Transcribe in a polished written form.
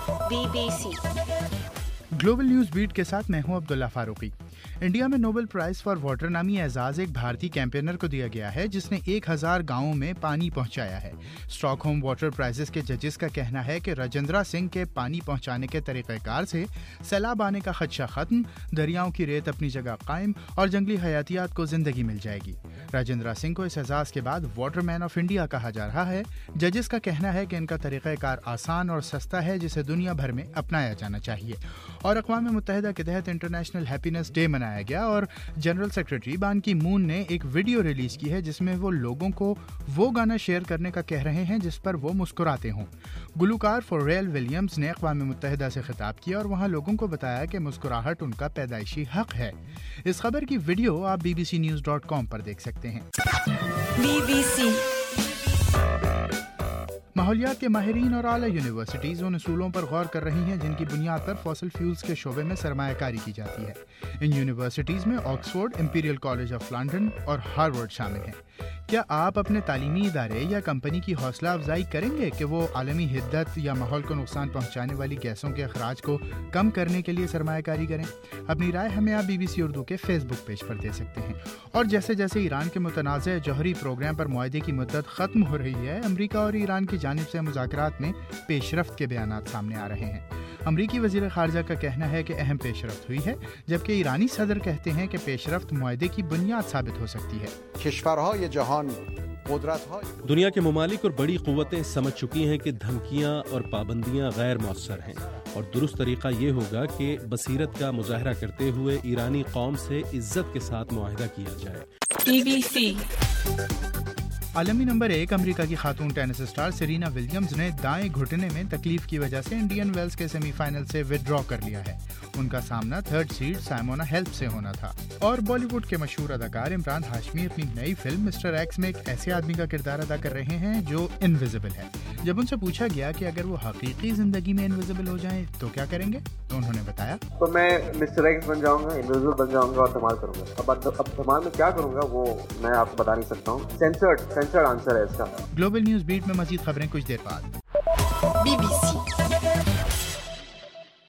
BBC global news beat के साथ मैं हूं अब्दुल्ला फारूकी। इंडिया में नोबेल प्राइज फॉर वाटर नामी एजाज एक भारतीय कैंपेनर को दिया गया है जिसने 1000 गांवों में पानी पहुंचाया है। स्टॉकहोम वाटर प्राइजेस के जजेस का कहना है कि राजेंद्रा सिंह के पानी पहुंचाने के तरीक़ेकार से सैलाब आने का खदशा खत्म, दरियाओं की रेत अपनी जगह कायम और जंगली हयातियात को जिंदगी मिल जाएगी। राजेंद्रा सिंह को इस एजाज के बाद वाटरमैन ऑफ इंडिया कहा जा रहा है। जजेस का कहना है कि इनका तरीक़ेकार आसान और सस्ता है जिसे दुनिया भर में अपनाया जाना चाहिए। और अक़वाम मुत्तहिदा के तहत इंटरनेशनल हैप्पीनेस डे मनाया गया और जनरल सेक्रेटरी बान की मून ने एक वीडियो रिलीज की है जिसमें वो लोगों को वो गाना शेयर करने का कह रहे हैं जिस पर वो मुस्कुराते हों। गुलूकार फॉरेल विलियम्स ने अक़वाम मुत्तहिदा से खिताब किया और वहाँ लोगों को बताया कि मुस्कुराहट उनका पैदाइशी हक है। इस खबर की वीडियो आप bbcnews.com पर देख सकते हैं। BBC माहौलियात के माहिरीन और आला यूनिवर्सिटीज़ उन असूलों पर गौर कर रही हैं जिनकी बुनियाद पर फॉसिल फ्यूल्स के शोबे में सरमायाकारी की जाती है। इन यूनिवर्सिटीज़ में Oxford, Imperial College of London और हार्वर्ड शामिल हैं। क्या आप अपने तालीमी इदारे या कंपनी की हौसला अफजाई करेंगे कि वो आलमी हिद्दत या माहौल को नुकसान पहुंचाने वाली गैसों के अखराज को कम करने के लिए सरमायाकारी करें? अपनी राय हमें आप BBC उर्दू के फेसबुक पेज पर दे सकते हैं। और जैसे जैसे ईरान के मुतनाज़ जौहरी प्रोग्राम पर मुआहदे की मुद्दत ख़त्म हो रही है, अमरीका और ईरान की जानिब से मुज़ाकरात में पेशरफ्त के बयानात सामने आ रहे हैं। अमरीकी वज़ीर ख़ारजा का कहना है कि अहम पेशरफ्त हुई है, जबकि ईरानी सदर कहते हैं कि पेशरफ्त मुआहदे की बुनियाद साबित हो सकती है। दुनिया के ममालिक और बड़ी क़ुव्वतें समझ चुकी हैं कि धमकियां और पाबंदियां गैर मौसर हैं और दुरुस्त तरीका ये होगा कि बसीरत का मुजाहरा करते हुए ईरानी कौम से इज्जत के साथ मुआहिदा किया जाए। BBC आलमी नंबर 1 अमेरिका की खातून टेनिस स्टार सेरेना विलियम्स ने दाएं घुटने में तकलीफ की वजह से इंडियन वेल्स के सेमीफाइनल से विथड्रॉ कर लिया है। उनका सामना थर्ड सीड साइमोना हेल्प से होना था। और बॉलीवुड के मशहूर अदाकार इमरान हाशमी अपनी नई फिल्म मिस्टर एक्स में एक ऐसे आदमी का किरदार अदा कर रहे हैं जो इनविजिबल है। जब उनसे पूछा गया कि अगर वो हकीकी जिंदगी में इनविजिबल हो जाएं तो क्या करेंगे, तो उन्होंने बताया, तो मैं मिस्टर एक्स बन जाऊंगा, इनविजिबल बन जाऊंगा और धमाल करूंगा। अब धमाल में क्या करूंगा वो मैं आपको बता नहीं सकता हूँ। सेंसर्ड आंसर है इसका। ग्लोबल न्यूज बीट में मजीद खबरें कुछ देर बाद।